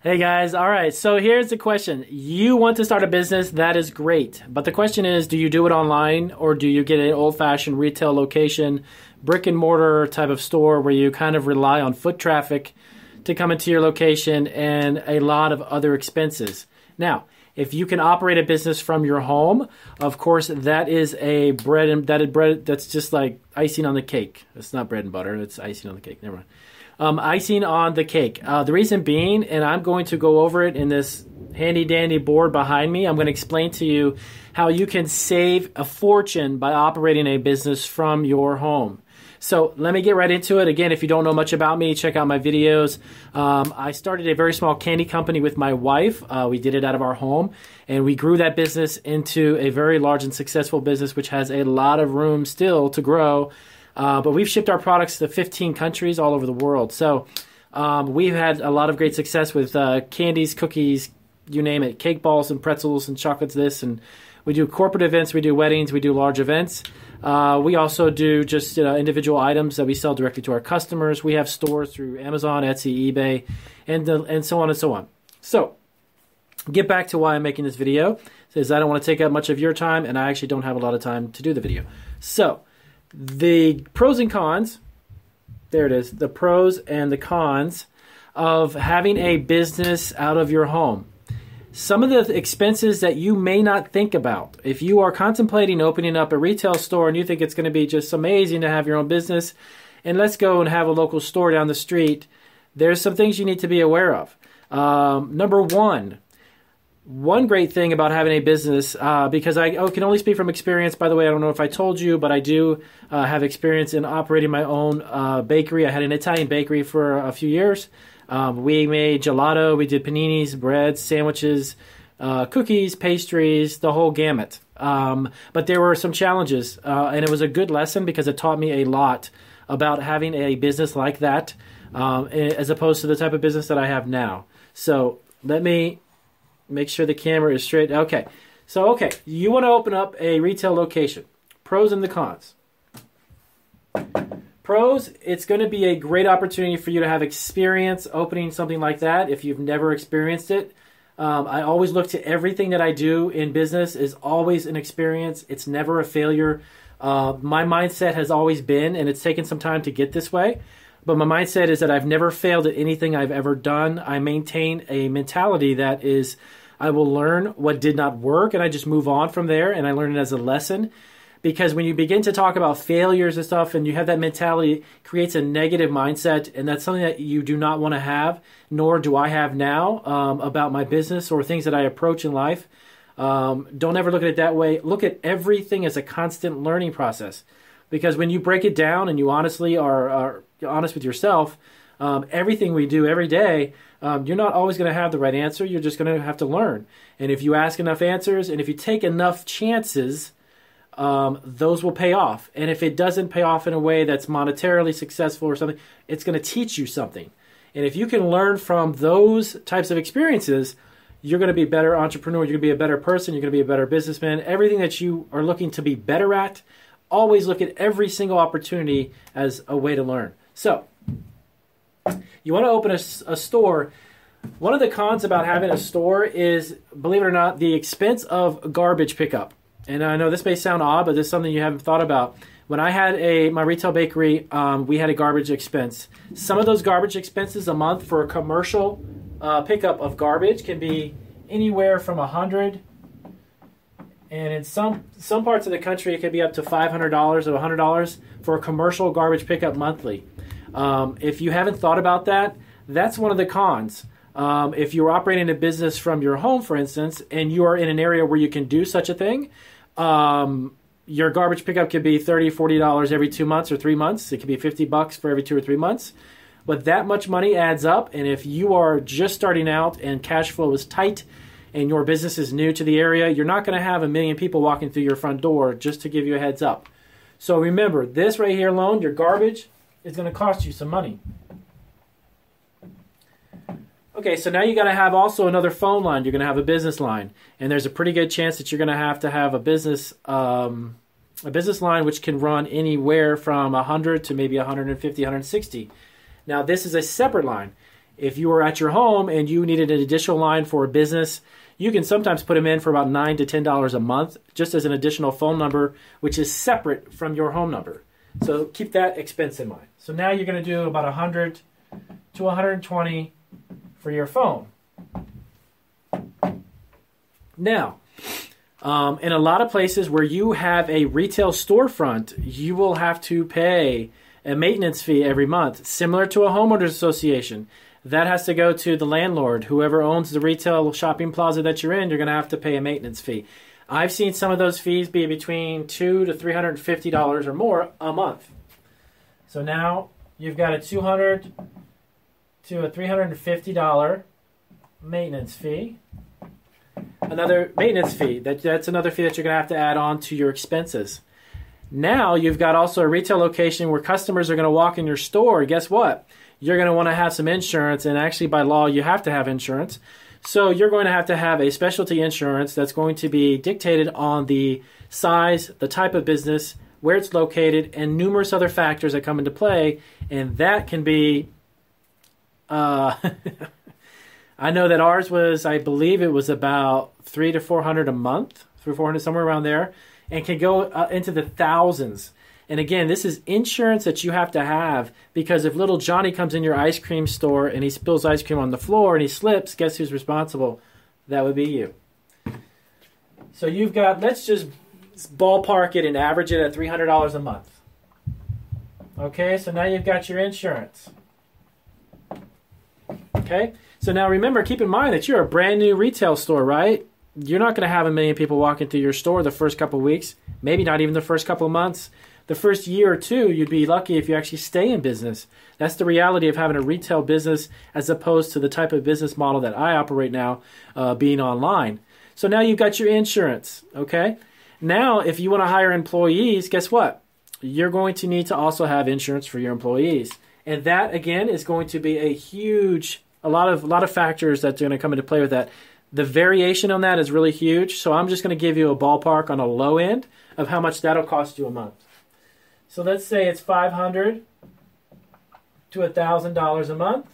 Hey guys, all right, so here's the question. You want to start a business, that is great. But the question is, do you do it online or do you get an old-fashioned retail location, brick and mortar type of store where you kind of rely on foot traffic to come into your location and a lot of other expenses? Now, if you can operate a business from your home, of course, that is a bread that's just like icing on the cake. It's not bread and butter, it's icing on the cake. Never mind. Icing on the cake. The reason being, and I'm going to go over it in this handy dandy board behind me, I'm going to explain to you how you can save a fortune by operating a business from your home. So let me get right into it. Again, if you don't know much about me, check out my videos. I started a very small candy company with my wife. We did it out of our home, and we grew that business into a very large and successful business, which has a lot of room still to grow. But we've shipped our products to 15 countries all over the world. So we've had a lot of great success with candies, cookies, you name it, cake balls and pretzels and chocolates this. And we do corporate events, we do weddings, we do large events. We also do just individual items that we sell directly to our customers. We have stores through Amazon, Etsy, eBay, and so on and so on. So get back to why I'm making this video. Is I don't want to take up much of your time, and I actually don't have a lot of time to do the video. So the pros and cons, there it is, the pros and the cons of having a business out of your home. Some of the expenses that you may not think about. If you are contemplating opening up a retail store and you think it's going to be just amazing to have your own business, and let's go and have a local store down the street, there's some things you need to be aware of. Number one great thing about having a business, because I can only speak from experience, by the way, I don't know if I told you, but I do have experience in operating my own bakery. I had an Italian bakery for a few years. We made gelato, we did paninis, breads, sandwiches, cookies, pastries, the whole gamut. But there were some challenges, and it was a good lesson because it taught me a lot about having a business like that, as opposed to the type of business that I have now. So let me make sure the camera is straight. Okay. So, you want to open up a retail location. Pros and the cons. Pros, it's going to be a great opportunity for you to have experience opening something like that if you've never experienced it. I always look to everything that I do in business is always an experience. It's never a failure. My mindset has always been, and it's taken some time to get this way, but my mindset is that I've never failed at anything I've ever done. I maintain a mentality that is, I will learn what did not work, and I just move on from there, and I learn it as a lesson. Because when you begin to talk about failures and stuff, and you have that mentality, it creates a negative mindset, and that's something that you do not want to have, nor do I have now about my business or things that I approach in life. Don't ever look at it that way. Look at everything as a constant learning process. Because when you break it down and you honestly are honest with yourself, everything we do every day, you're not always going to have the right answer. You're just going to have to learn. And if you ask enough answers, and if you take enough chances, those will pay off. And if it doesn't pay off in a way that's monetarily successful or something, it's going to teach you something. And if you can learn from those types of experiences, you're going to be a better entrepreneur. You're going to be a better person. You're going to be a better businessman. Everything that you are looking to be better at, always look at every single opportunity as a way to learn. So, you want to open a store. One of the cons about having a store is, believe it or not, the expense of garbage pickup. And I know this may sound odd, but this is something you haven't thought about. When I had my retail bakery, we had a garbage expense. Some of those garbage expenses a month for a commercial pickup of garbage can be anywhere from $100, and in some parts of the country it could be up to $500 or $100 for a commercial garbage pickup monthly. If you haven't thought about that, that's one of the cons. If you're operating a business from your home, for instance, and you are in an area where you can do such a thing, your garbage pickup could be $30, $40 every 2 months or 3 months. It could be $50 for every 2 or 3 months. But that much money adds up, and if you are just starting out and cash flow is tight and your business is new to the area, you're not going to have 1 million people walking through your front door, just to give you a heads up. So remember, this right here alone, your garbage, is going to cost you some money. Okay, so now you got to have also another phone line. You're going to have a business line, and there's a pretty good chance that you're going to have a business line which can run anywhere from 100 to maybe 150, 160. Now this is a separate line. If you were at your home and you needed an additional line for a business, you can sometimes put them in for about $9 to $10 a month, just as an additional phone number, which is separate from your home number. So keep that expense in mind. So now you're going to do about 100 to 120 for your phone. Now, in a lot of places where you have a retail storefront, you will have to pay a maintenance fee every month, similar to a homeowners association. That has to go to the landlord. Whoever owns the retail shopping plaza that you're in, you're going to have to pay a maintenance fee. I've seen some of those fees be between $200 to $350 or more a month. So now you've got a $200 to a $350 maintenance fee. Another maintenance fee. That's another fee that you're going to have to add on to your expenses. Now you've got also a retail location where customers are going to walk in your store. Guess what? You're going to want to have some insurance, and actually by law you have to have insurance. So you're going to have a specialty insurance that's going to be dictated on the size, the type of business, where it's located, and numerous other factors that come into play. And that can be, I know that ours was, I believe it was about $300 to $400 a month, $300 to $400, somewhere around there, and can go into the thousands. And again, this is insurance that you have to have, because if little Johnny comes in your ice cream store and he spills ice cream on the floor and he slips, guess who's responsible? That would be you. So you've got, let's just ballpark it and average it at $300 a month. Okay, so now you've got your insurance. Okay, so now remember, keep in mind that you're a brand new retail store, right? You're not going to have a million people walking through your store the first couple of weeks, maybe not even the first couple of months. The first year or two, you'd be lucky if you actually stay in business. That's the reality of having a retail business as opposed to the type of business model that I operate now, being online. So now you've got your insurance, okay? Now, if you want to hire employees, guess what? You're going to need to also have insurance for your employees. And that, again, is going to be a lot of factors that's going to come into play with that. The variation on that is really huge, so I'm just going to give you a ballpark on a low end of how much that'll cost you a month. So let's say it's $500 to $1,000 a month.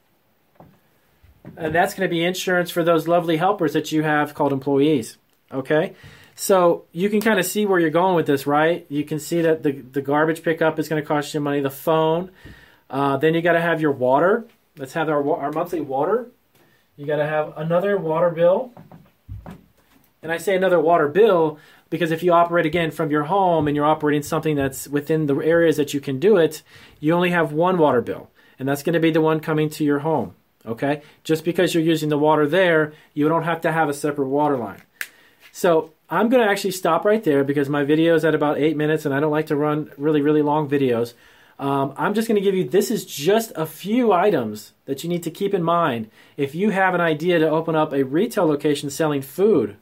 And that's going to be insurance for those lovely helpers that you have called employees. Okay? So you can kind of see where you're going with this, right? You can see that the garbage pickup is going to cost you money, the phone. Then you got to have your water. Let's have our monthly water. You got to have another water bill. And I say another water bill because if you operate, again, from your home and you're operating something that's within the areas that you can do it, you only have one water bill. And that's going to be the one coming to your home. Okay? Just because you're using the water there, you don't have to have a separate water line. So I'm going to actually stop right there because my video is at about 8 minutes and I don't like to run really, really long videos. I'm just going to give you, this is just a few items that you need to keep in mind if you have an idea to open up a retail location selling food.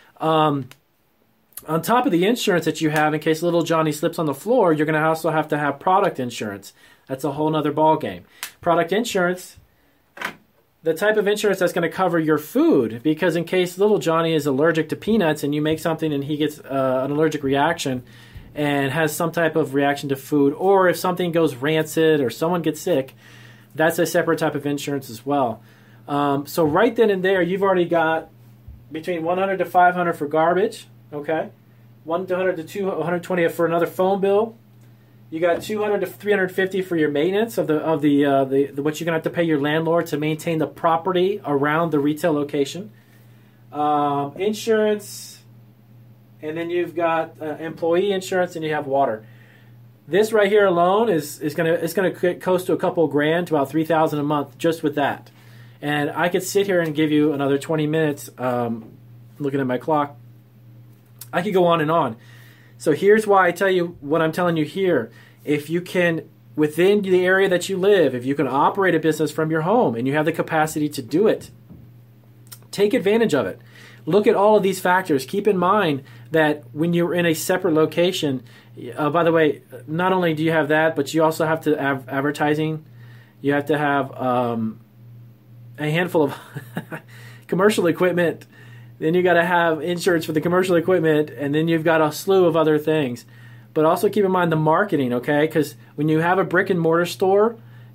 On top of the insurance that you have in case little Johnny slips on the floor, you're going to also have to have product insurance. That's a whole nother ball game. Product insurance, the type of insurance that's going to cover your food, because in case little Johnny is allergic to peanuts and you make something and he gets an allergic reaction and has some type of reaction to food, or if something goes rancid or someone gets sick, that's a separate type of insurance as well. So right then and there, you've already got between $100 to $500 for garbage, okay? $100 to $220 for another phone bill. You got $200 to $350 for your maintenance of the what you're gonna have to pay your landlord to maintain the property around the retail location. Insurance, and then you've got employee insurance, and you have water. This right here alone is gonna cost to a couple grand to about $3,000 a month just with that. And I could sit here and give you another 20 minutes. Looking at my clock, I could go on and on. So here's why I tell you what I'm telling you here. If you can, within the area that you live, if you can operate a business from your home and you have the capacity to do it, take advantage of it. Look at all of these factors. Keep in mind that when you're in a separate location, by the way, not only do you have that, but you also have to have advertising. You have to have a handful of commercial equipment. Then you got to have insurance for the commercial equipment, and then you've got a slew of other things. But also keep in mind the marketing, okay? Because when you have a brick and mortar store,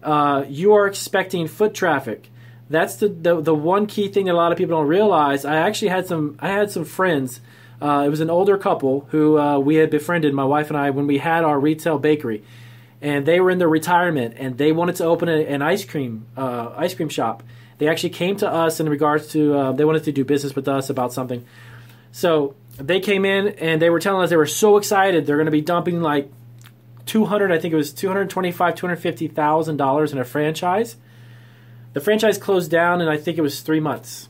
you are expecting foot traffic. That's the one key thing that a lot of people don't realize. I actually had some friends. It was an older couple who we had befriended, my wife and I, when we had our retail bakery, and they were in their retirement and they wanted to open an ice cream shop. They actually came to us in regards to they wanted to do business with us about something. So they came in and they were telling us they were so excited. They're going to be dumping like $250,000 in a franchise. The franchise closed down in I think it was 3 months.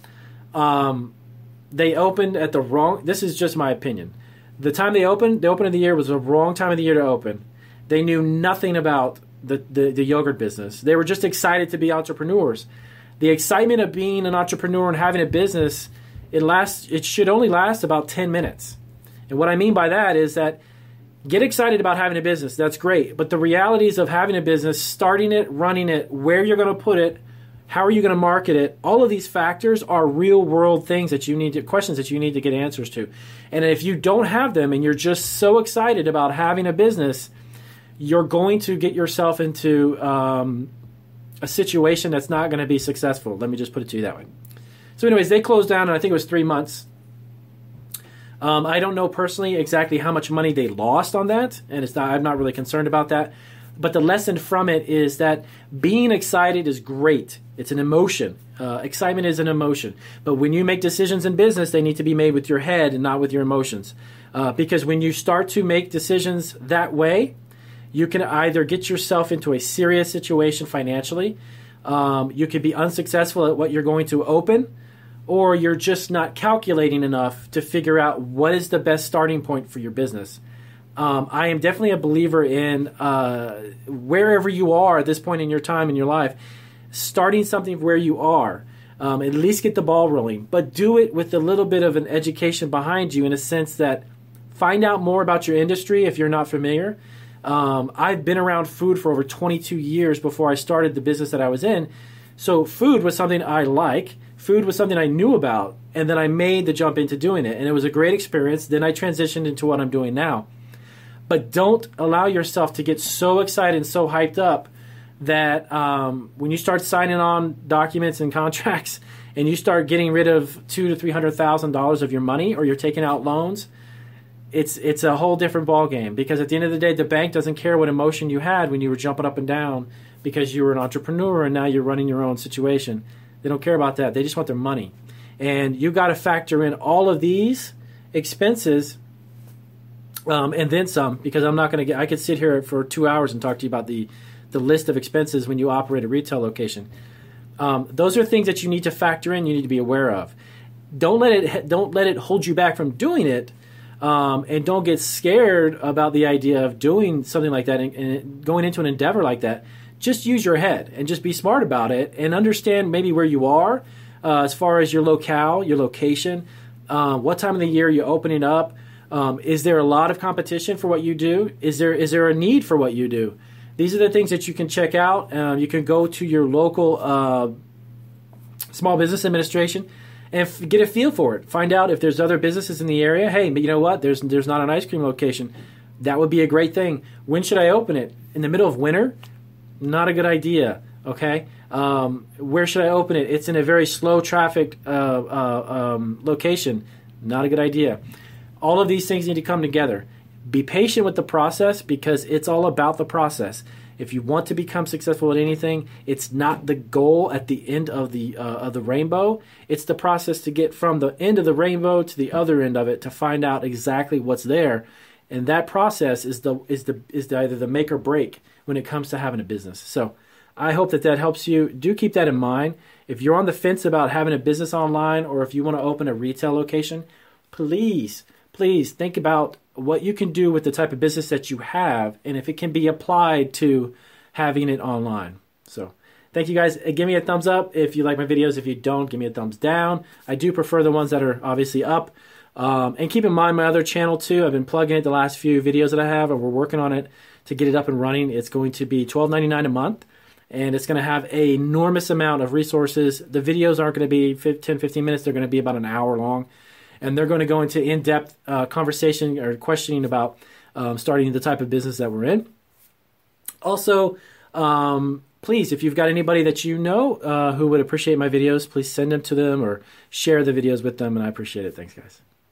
They opened at the wrong. This is just my opinion. The time they opened of the year was the wrong time of the year to open. They knew nothing about the yogurt business. They were just excited to be entrepreneurs. The excitement of being an entrepreneur and having a business, it should only last about 10 minutes. And what I mean by that is that get excited about having a business. That's great. But the realities of having a business, starting it, running it, where you're going to put it, how are you going to market it, all of these factors are real world things that questions that you need to get answers to. And if you don't have them and you're just so excited about having a business, you're going to get yourself into a situation that's not going to be successful. Let me just put it to you that way. So anyways, they closed down, and I think it was 3 months. I don't know personally exactly how much money they lost on that, and I'm not really concerned about that. But the lesson from it is that being excited is great. It's an emotion. Excitement is an emotion. But when you make decisions in business, they need to be made with your head and not with your emotions. Because when you start to make decisions that way, you can either get yourself into a serious situation financially, you could be unsuccessful at what you're going to open, or you're just not calculating enough to figure out what is the best starting point for your business. I am definitely a believer in wherever you are at this point in your time in your life, starting something where you are. At least get the ball rolling, but do it with a little bit of an education behind you in a sense that find out more about your industry if you're not familiar. I've been around food for over 22 years before I started the business that I was in. So food was something I like. Food was something I knew about, and then I made the jump into doing it, and it was a great experience. Then I transitioned into what I'm doing now. But don't allow yourself to get so excited and so hyped up that when you start signing on documents and contracts and you start getting rid of $200,000 to $300,000 of your money, or you're taking out loans, it's a whole different ballgame. Because at the end of the day, the bank doesn't care what emotion you had when you were jumping up and down because you were an entrepreneur and now you're running your own situation. They don't care about that. They just want their money. And you got to factor in all of these expenses and then some, because I'm not going to I could sit here for 2 hours and talk to you about the list of expenses when you operate a retail location. Those are things that you need to factor in, you need to be aware of. Don't let it hold you back from doing it, and don't get scared about the idea of doing something like that and going into an endeavor like that. Just use your head and just be smart about it and understand maybe where you are as far as your locale, your location, what time of the year you're opening up. Is there a lot of competition for what you do? Is there a need for what you do? These are the things that you can check out. You can go to your local small business administration and get a feel for it. Find out if there's other businesses in the area. Hey, but you know what? There's not an ice cream location. That would be a great thing. When should I open it? In the middle of winter? Not a good idea. Okay. Where should I open it? It's in a very slow traffic location. Not a good idea. All of these things need to come together. Be patient with the process because it's all about the process. If you want to become successful at anything, it's not the goal at the end of the rainbow. It's the process to get from the end of the rainbow to the other end of it to find out exactly what's there. And that process is either the make or break when it comes to having a business. So I hope that helps you. Do keep that in mind. If you're on the fence about having a business online, or if you want to open a retail location, please think about what you can do with the type of business that you have and if it can be applied to having it online. So thank you guys. Give me a thumbs up if you like my videos. If you don't, give me a thumbs down. I do prefer the ones that are obviously up. And keep in mind my other channel too. I've been plugging it the last few videos that I have, and we're working on it to get it up and running. It's going to be $12.99 a month, and it's going to have an enormous amount of resources. The videos aren't going to be 10, 15 minutes. They're going to be about an hour long. And they're going to go into in-depth conversation or questioning about starting the type of business that we're in. Also, Please, if you've got anybody that you know who would appreciate my videos, please send them to them or share the videos with them, and I appreciate it. Thanks, guys.